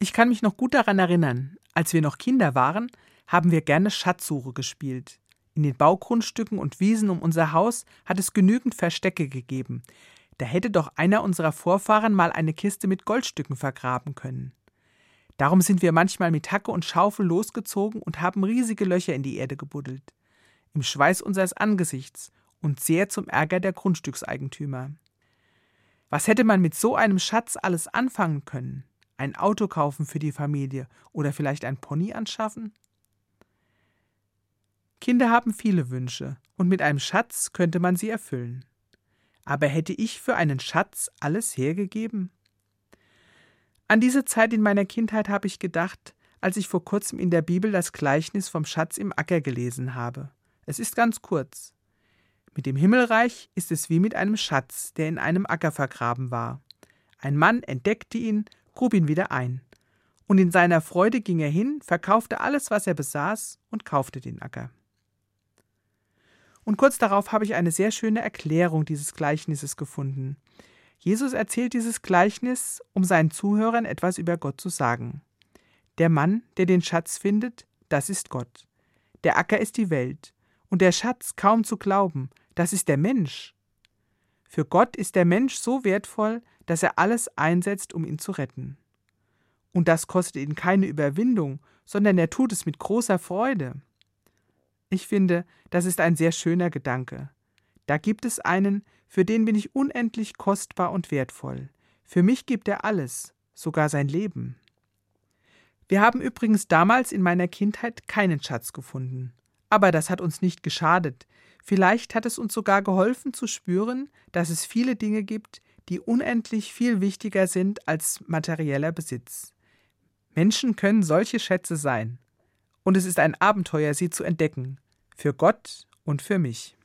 Ich kann mich noch gut daran erinnern, als wir noch Kinder waren, haben wir gerne Schatzsuche gespielt. In den Baugrundstücken und Wiesen um unser Haus hat es genügend Verstecke gegeben. Da hätte doch einer unserer Vorfahren mal eine Kiste mit Goldstücken vergraben können. Darum sind wir manchmal mit Hacke und Schaufel losgezogen und haben riesige Löcher in die Erde gebuddelt. Im Schweiß unseres Angesichts und sehr zum Ärger der Grundstückseigentümer. Was hätte man mit so einem Schatz alles anfangen können? Ein Auto kaufen für die Familie oder vielleicht ein Pony anschaffen? Kinder haben viele Wünsche und mit einem Schatz könnte man sie erfüllen. Aber hätte ich für einen Schatz alles hergegeben? An diese Zeit in meiner Kindheit habe ich gedacht, als ich vor kurzem in der Bibel das Gleichnis vom Schatz im Acker gelesen habe. Es ist ganz kurz. Mit dem Himmelreich ist es wie mit einem Schatz, der in einem Acker vergraben war. Ein Mann entdeckte ihn, grub ihn wieder ein. Und in seiner Freude ging er hin, verkaufte alles, was er besaß, und kaufte den Acker. Und kurz darauf habe ich eine sehr schöne Erklärung dieses Gleichnisses gefunden. Jesus erzählt dieses Gleichnis, um seinen Zuhörern etwas über Gott zu sagen. Der Mann, der den Schatz findet, das ist Gott. Der Acker ist die Welt. Und der Schatz, kaum zu glauben, das ist der Mensch. Für Gott ist der Mensch so wertvoll, dass er alles einsetzt, um ihn zu retten. Und das kostet ihn keine Überwindung, sondern er tut es mit großer Freude. Ich finde, das ist ein sehr schöner Gedanke. Da gibt es einen, für den bin ich unendlich kostbar und wertvoll. Für mich gibt er alles, sogar sein Leben. Wir haben übrigens damals in meiner Kindheit keinen Schatz gefunden. Aber das hat uns nicht geschadet. Vielleicht hat es uns sogar geholfen zu spüren, dass es viele Dinge gibt, die unendlich viel wichtiger sind als materieller Besitz. Menschen können solche Schätze sein. Und es ist ein Abenteuer, sie zu entdecken. Für Gott und für mich.